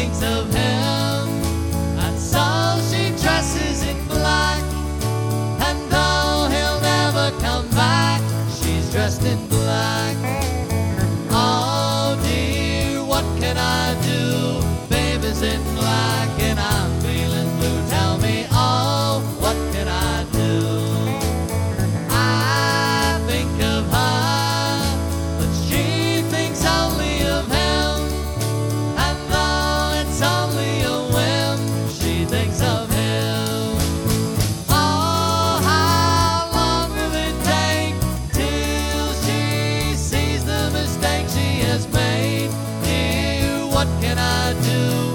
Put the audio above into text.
thinks of him, and so she dresses in black. And though he'll never come back, she's dressed in black. Oh dear, what can I do? Baby's in black and I'm feeling blue. Tell me, oh, what can I do? I think of her, but she thinks only of him. And though it's only a whim, she thinks of him. Oh, how long will it take till she sees the mistake she has made? Dear, what can I do?